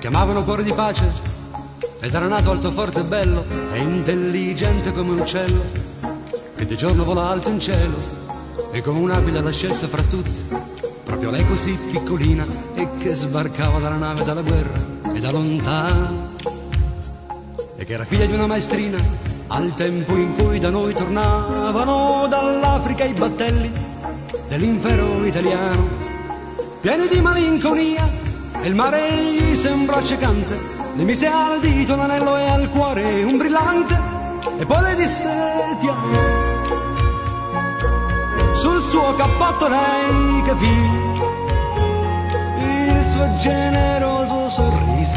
chiamavano cuore di pace, ed era nato alto, forte e bello, e intelligente come un uccello, che di giorno vola alto in cielo, e come un'aquila la scelse fra tutte, proprio lei così piccolina, e che sbarcava dalla nave dalla guerra e da lontano, e che era figlia di una maestrina, al tempo in cui da noi tornavano dall'Africa i battelli dell'impero italiano, pieni di malinconia, e il mare gli sembrò accecante, le mise al dito un anello e al cuore un brillante, e poi le disse ti amo. Sul suo cappotto lei capì il suo generoso sorriso,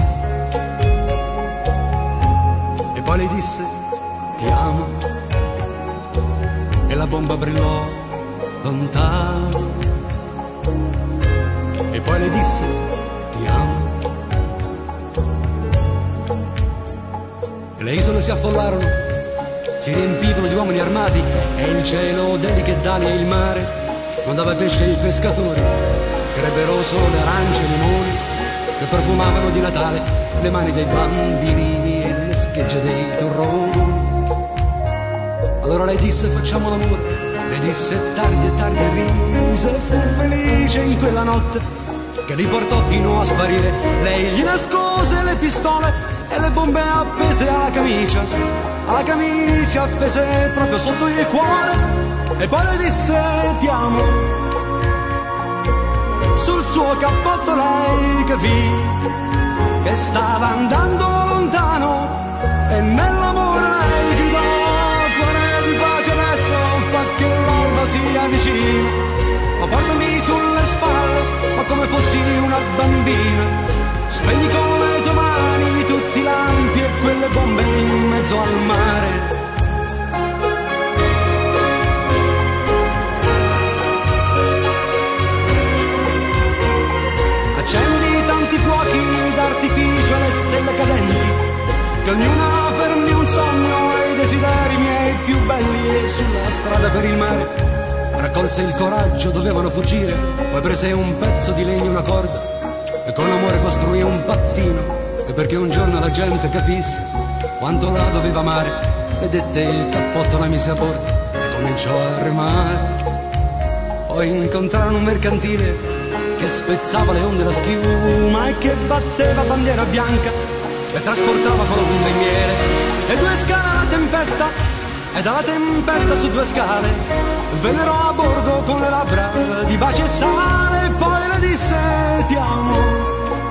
e poi le disse ti amo, e la bomba brillò lontano, e poi le disse ti amo. E le isole si affollarono, si riempivano di uomini armati, e il cielo d'eliche d'ali e il mare non dava pesce ai pescatori, crebbero sole, arance e limoni che profumavano di Natale le mani dei bambini e le schegge dei turroni. Allora lei disse facciamo l'amore, e disse tardi e tardi, e rise, e fu felice in quella notte che li portò fino a sparire. Lei gli nascose le pistole e le bombe appese alla camicia appese proprio sotto il cuore, e poi le disse ti amo. Sul suo cappotto lei capì che stava andando lontano, e nell'amore lei gridò cuore di pace adesso, fa che l'alba sia vicina, ma portami sulle spalle, ma come fossi una bambina, spegni con le tue mani tutti i lampi e quelle bombe in mezzo al mare. Accendi tanti fuochi d'artificio e le stelle cadenti, che ognuna fermi un sogno e i desideri miei più belli, e sulla strada per il mare raccolse il coraggio, dovevano fuggire, poi prese un pezzo di legno, una corda, e con amore costruì un pattino, e perché un giorno la gente capisse quanto la doveva amare, vedette il cappotto, la mise a bordo e cominciò a remare. Poi incontrarono un mercantile che spezzava le onde la schiuma, e che batteva bandiera bianca e trasportava colombe e miele, e due scale alla tempesta, e dalla tempesta su due scale vennero a bordo con le labbra di baci e sale, e poi le disse ti amo.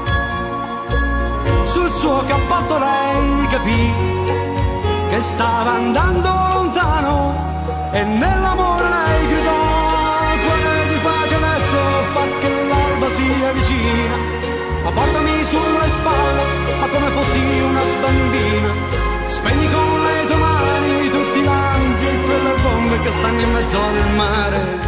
Sul suo cappotto lei capì che stava andando lontano, e nell'amore lei gridò cuore di pace adesso, fa che l'alba sia vicina, ma portami sulle spalle, ma come fossi una bambina, spegni con le tue mani tutti i lampi e quelle bombe che stanno in mezzo al mare.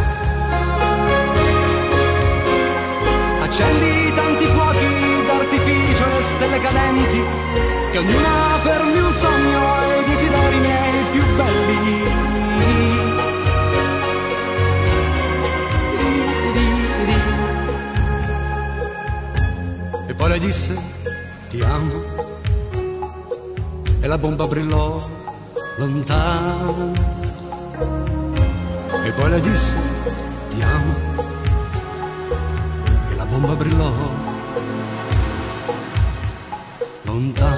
Accendi tanti fuochi d'artificio, le stelle cadenti, che ognuna fermi un sogno e i desideri miei più belli. E poi le disse ti amo, e la bomba brillò lontano, e poi le disse ti amo, e la bomba brillò lontano.